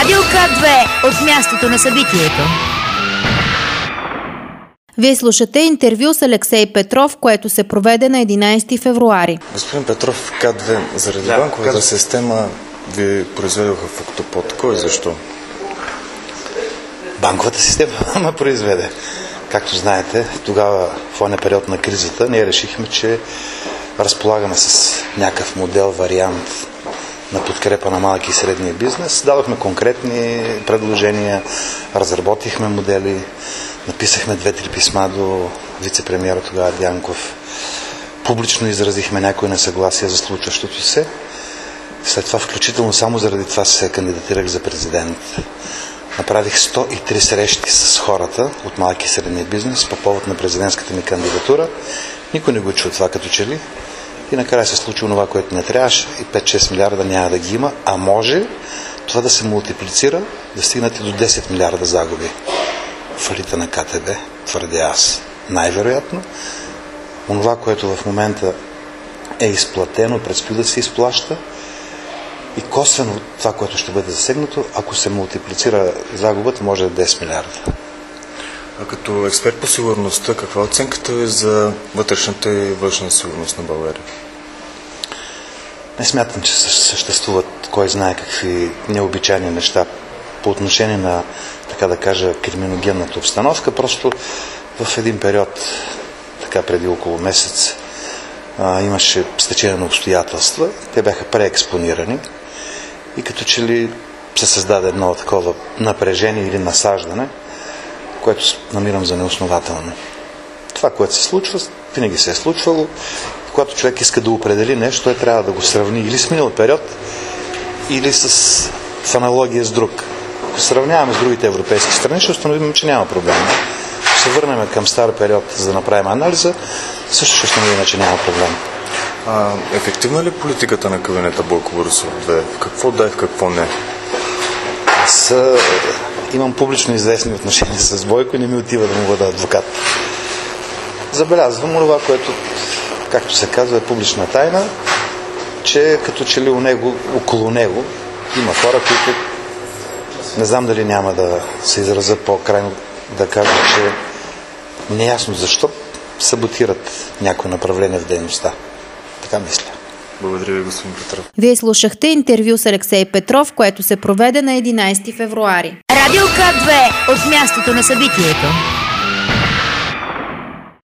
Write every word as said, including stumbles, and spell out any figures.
Радио К две от мястото на събитието. Вие слушате интервю с Алексей Петров, което се проведе на единайсети февруари. Господин Петров, К две заради да, банковата каза... система ви произведоха в Октопод. Кой и защо? Банковата система ме произведе. Както знаете, тогава в оня период на кризата ние решихме, че разполагаме с някакъв модел, вариант на подкрепа на малки и средния бизнес. Дадохме конкретни предложения, разработихме модели, написахме две-три писма до вице-премиера тогава Дянков. Публично изразихме някои несъгласия за случващото се. След това, включително само заради това се кандидатирах за президент. Направих сто и три срещи с хората от малки и средния бизнес по повод на президентската ми кандидатура. Никой не го чу това като че ли. И накрая се случи това, което не трябваше, и пет-шест милиарда няма да ги има, а може това да се мултиплицира, да стигнете до десет милиарда загуби. Фалита на КТБ, твърдя аз. Най-вероятно, онова, което в момента е изплатено, предстои да се изплаща, и косвено това, което ще бъде засегнато, ако се мултиплицира загубата, може да е десет милиарда. А като експерт по сигурността, каква оценката е за вътрешната и външна сигурност на България? Не смятам, че съществуват кой знае какви необичайни неща по отношение на, така да кажа, криминогенната обстановка. Просто в един период, така преди около месец, а, имаше стечение на обстоятелства. Те бяха преекспонирани и като че ли се създаде едно такова напрежение или насаждане, което намирам за неоснователно. Това, което се случва, винаги се е случвало. Когато човек иска да определи нещо, той трябва да го сравни или с минал период, или с, в аналогия с друг. Ако сравняваме с другите европейски страни, ще установим, че няма проблем. Ако се върнем към стар период, за да направим анализа, също ще установим, че няма проблем. А, ефективна ли политиката на кабинета Бойко Борисов-две? Какво да е, в какво не? Аз а, имам публично известни отношения с Бойко и не ми отива да му бъда адвокат. Забелязвам това, което, както се казва, е публична тайна, че като че ли у него, около него има хора, които не знам дали няма да се изразят по-крайно, да кажа, че неясно защо саботират някои направления в дейността. Така мисля. Благодаря ви, господин Петров. Вие слушахте интервю с Алексей Петров, което се проведе на единайсети февруари. Радио К две от мястото на събитието.